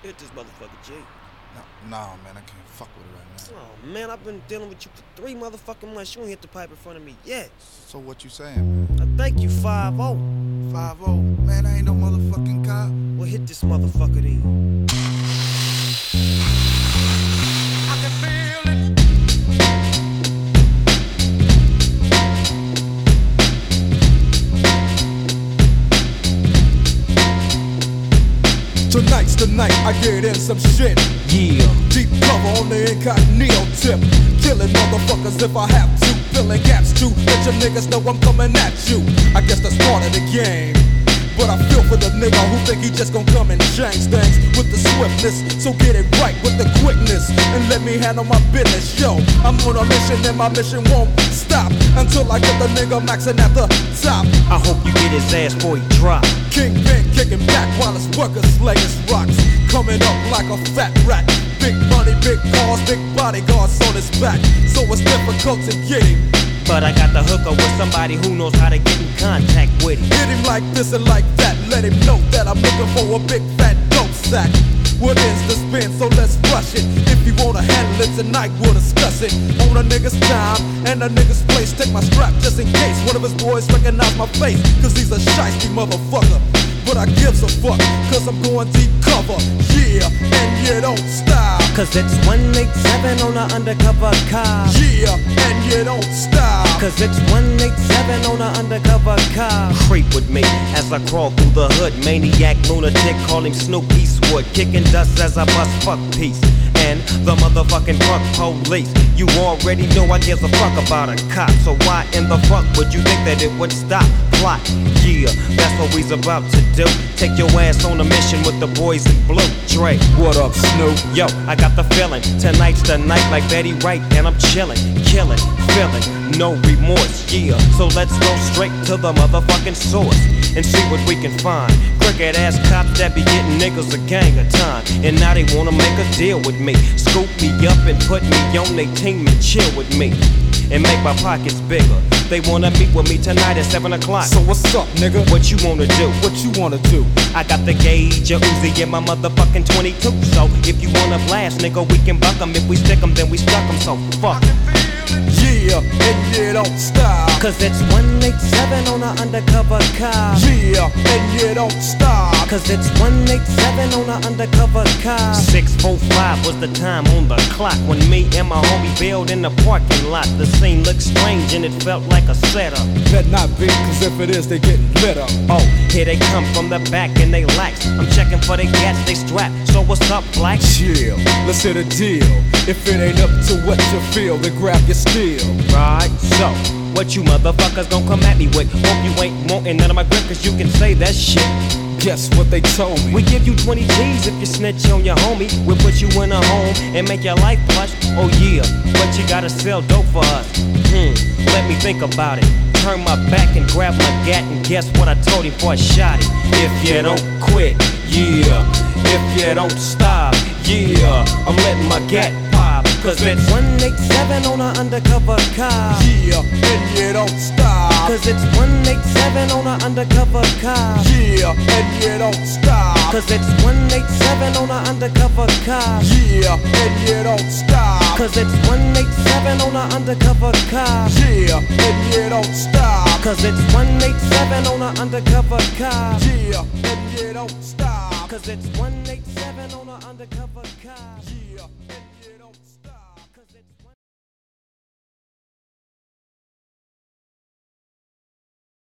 Hit this motherfucker, G. Nah, man, I can't fuck with it right now. Oh, man, I've been dealing with you for 3 motherfucking months. You ain't hit the pipe in front of me yet. So what you saying, man? I thank you, 5-0. 5-0. Man, I ain't no motherfucking cop. Well, hit this motherfucker then. I can feel it. Tonight's the night I get in some shit. Yeah. Deep cover on the incognito tip. Killing motherfuckers if I have to. Filling gaps too. Let your niggas know I'm coming at you. I guess that's part of the game. But I feel for the nigga who think he just gon' come and change things with the swiftness. So get it right with the quickness and let me handle my business. Yo, I'm on a mission and my mission won't stop until I get the nigga maxing at the top. I hope you get his ass before he drop. Kingpin kicking back while his workers slay his rocks. Coming up like a fat rat. Big money, big cars, big bodyguards on his back. So it's difficult to get him. But I got the hooker with somebody who knows how to get in contact with him. Hit him like this and like that. Let him know that I'm looking for a big fat dope sack. What is the spin? So let's rush it. If you wanna handle it tonight, we'll discuss it. On a nigga's time and a nigga's place. Take my strap just in case one of his boys recognize my face. Cause he's a shiesty motherfucker. But I gives a fuck, cause I'm going deep cover. Yeah, and you don't stop. Cause it's 187 on an undercover car. Yeah, and you don't stop. Cause it's 187 on an undercover car. Creep with me as I crawl through the hood. Maniac, lunatic, call him Snoop Eastwood. Kicking dust as I bust fuck peace. And the motherfucking fuck police. You already know I give a fuck about a cop. So why in the fuck would you think that it would stop? Plot, yeah, that's what we's about to do. Take your ass on a mission with the boys in blue. Dre, What up, Snoop? yo, I got the feeling. Tonight's the night like Betty Wright. And I'm chilling, killing, feeling, no remorse, yeah. So let's go straight to the motherfucking source and see what we can find. Crooked ass cops that be getting niggas a gang of time. And now they wanna make a deal with me. Scoop me up and put me on their team and chill with me. And make my pockets bigger. They wanna meet with me tonight at 7 o'clock. So what's up, nigga? What you wanna do? What you wanna do? I got the gauge, a Uzi, and my motherfucking 22. So if you wanna blast, nigga, we can buck 'em. If we stick 'em, then we stuck 'em. So fuck. Yeah, and you don't stop. Cause it's 187 on an undercover car. Yeah, and you don't stop. Cause it's 187 on an undercover car. 6:45 was the time on the clock when me and my homie bailed in the parking lot. The scene looked strange and it felt like a setup. Better not be, cause if it is, they getting lit up. Oh, here they come from the back and they lax. I'm checking for the gats, they strap. So what's up, black? Chill, let's hit a deal. If it ain't up to what you feel, then grab your steel. Right, so what you motherfuckers gon' come at me with? Hope you ain't wantin' none of my grip, cause you can say that shit. Guess what they told me? We give you 20 G's if you snitch on your homie. We'll put you in a home and make your life plush. Oh yeah, but you gotta sell dope for us. Let me think about it. Turn my back and grab my gat and guess what I told him before I shot it. If you don't quit, yeah. If you don't stop, yeah. I'm letting my gat pop. Cause it's 187 on an undercover car. Yeah, and you don't stop. Cause it's 187 on an undercover car. Yeah, and you don't stop. Cause it's 187 on an undercover car. Yeah, and you don't stop. Cause it's 187 on an undercover car. Yeah, and you don't stop. Cause it's 187 on an undercover car. Yeah, and you don't stop. Cause it's 187 on an undercover car. Yeah, and